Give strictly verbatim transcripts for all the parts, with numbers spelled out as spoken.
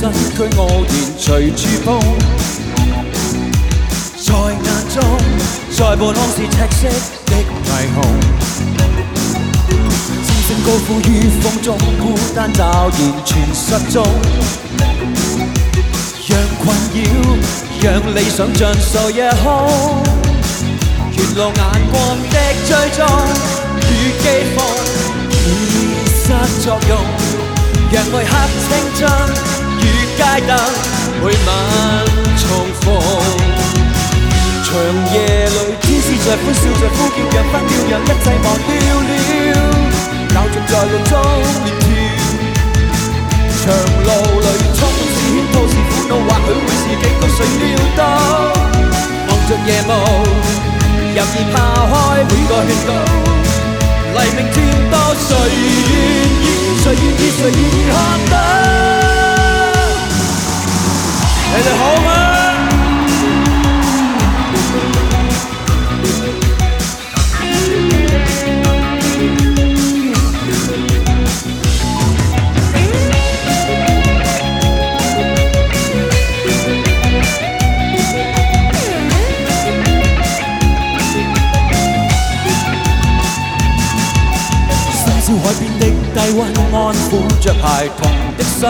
身躯傲然隨處風，在眼中，在半空是赤色的霓虹。尖聲高呼於風中，孤單驟然全失蹤。讓困擾，讓理想盡數一空。沿路眼光的追蹤與譏諷已失作用，讓愛黑青春與街燈每晚重逢。長夜裏，天使在歡笑着呼叫，讓紛擾，讓一切忘掉了。鬧鐘在路中連跳，長路裏充滿是圈套，是苦惱，或許會是警告，誰料到望着夜幕，任意拋開每個勸告。黎明漸到，誰願意？誰願意？誰願意看到？你哋好嗎？海邊的低溫安撫着孩童的心，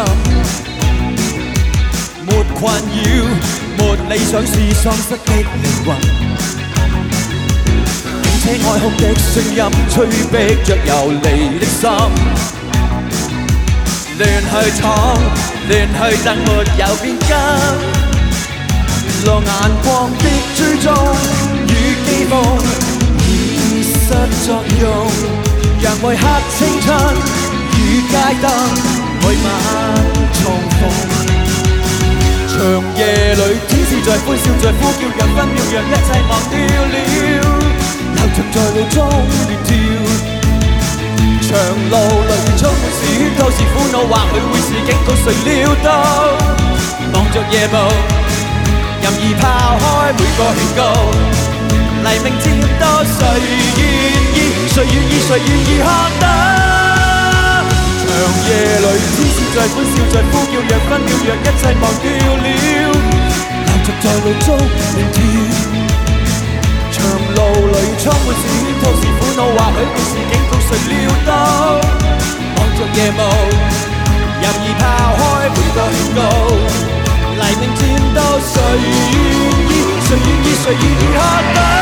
沒困擾，沒理想是喪失的靈魂。警車哀哭的聲音催逼着遊離的心，亂去闖，亂去等沒有邊根。路眼光的追蹤與譏諷已失作用。讓愛黑青春與街燈每晚重逢。長夜裏，天使在歡笑，在呼叫，讓紛擾，讓一切忘掉了。流着在路中亂跳，長路裏充滿是圈套，是苦惱，或許會是警告，誰料到望着夜幕，任意拋開每個勸告。黎明漸到，誰願意？誰願意？誰願意看到？長夜裏，天使在歡笑，在呼叫，讓紛擾，讓一切忘掉了。流着在路中亂跳，長路裏充滿是圈套，是苦惱，或許會是警告，誰料到望着夜幕，任意拋開每個勸告。黎明漸到，誰願意？誰願意？誰願意看到？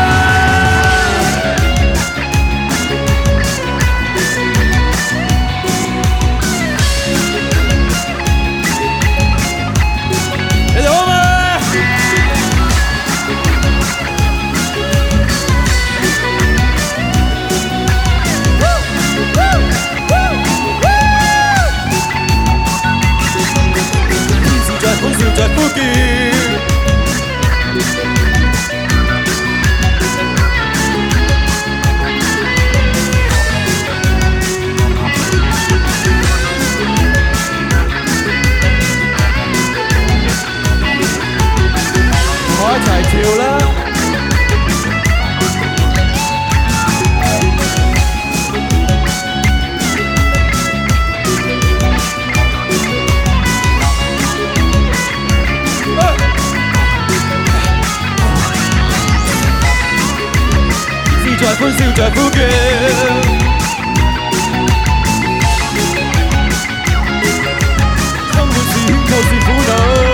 你哋好嗎？天使在歡笑，在呼叫。一齊跳啦！是在歡笑，在呼叫。充滿是圈套，是苦惱。